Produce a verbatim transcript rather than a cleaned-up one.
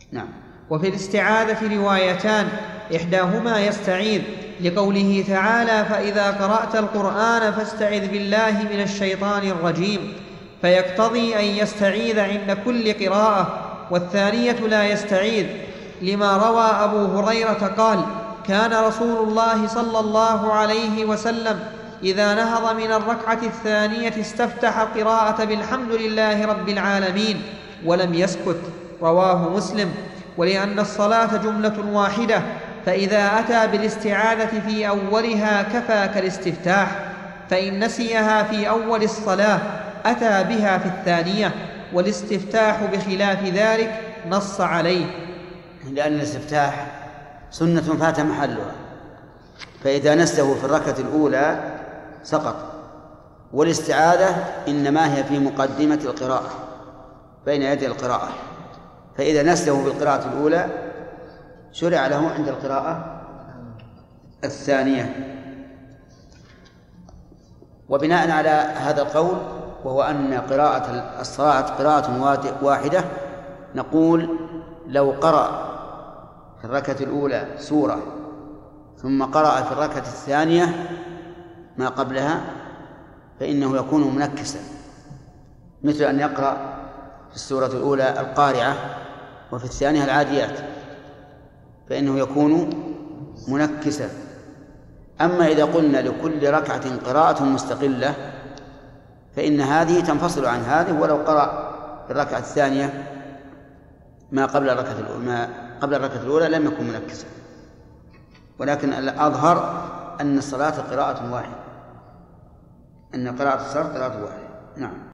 نعم. وفي الاستعاذة روايتان، إحداهما يستعيذ لقوله تعالى: فإذا قرأت القرآن فاستعذ بالله من الشيطان الرجيم، فيقتضي أن يستعيذ عند كل قراءة. والثانية لا يستعيذ، لما روى أبو هريرة قال: كان رسول الله صلى الله عليه وسلم إذا نهض من الركعة الثانية استفتح القراءة بالحمد لله رب العالمين ولم يسكت. رواه مسلم. ولأن الصلاة جملة واحدة، فإذا أتى بالاستعاذة في أولها كفى كالاستفتاح، فإن نسيها في أول الصلاة أتى بها في الثانية، والاستفتاح بخلاف ذلك نص عليه، لأن الاستفتاح سنة فات محلها، فإذا نسيه في الركعة الأولى سقط. والاستعاذة إنما هي في مقدمة القراءة بين يدي القراءة، فإذا نسيه بالقراءة الأولى شرع له عند القراءة الثانية. وبناء على هذا القول، وهو أن قراءة الصلاة قراءة واحدة، نقول لو قرأ في الركعة الأولى سورة ثم قرأ في الركعة الثانية ما قبلها فإنه يكون منكسا، مثل أن يقرأ في السورة الأولى القارعة وفي الثانية العاديات، فإنه يكون منكسا. أما إذا قلنا لكل ركعة قراءة مستقلة فإن هذه تنفصل عن هذه، ولو قرأ في الركعة الثانية ما قبل الركعة الأولى ما قبل الركعة الأولى لم يكن منكسا. ولكن الأظهر أن الصلاة قراءة واحدة، أن قراءة الصلاة قراءة واحدة. نعم.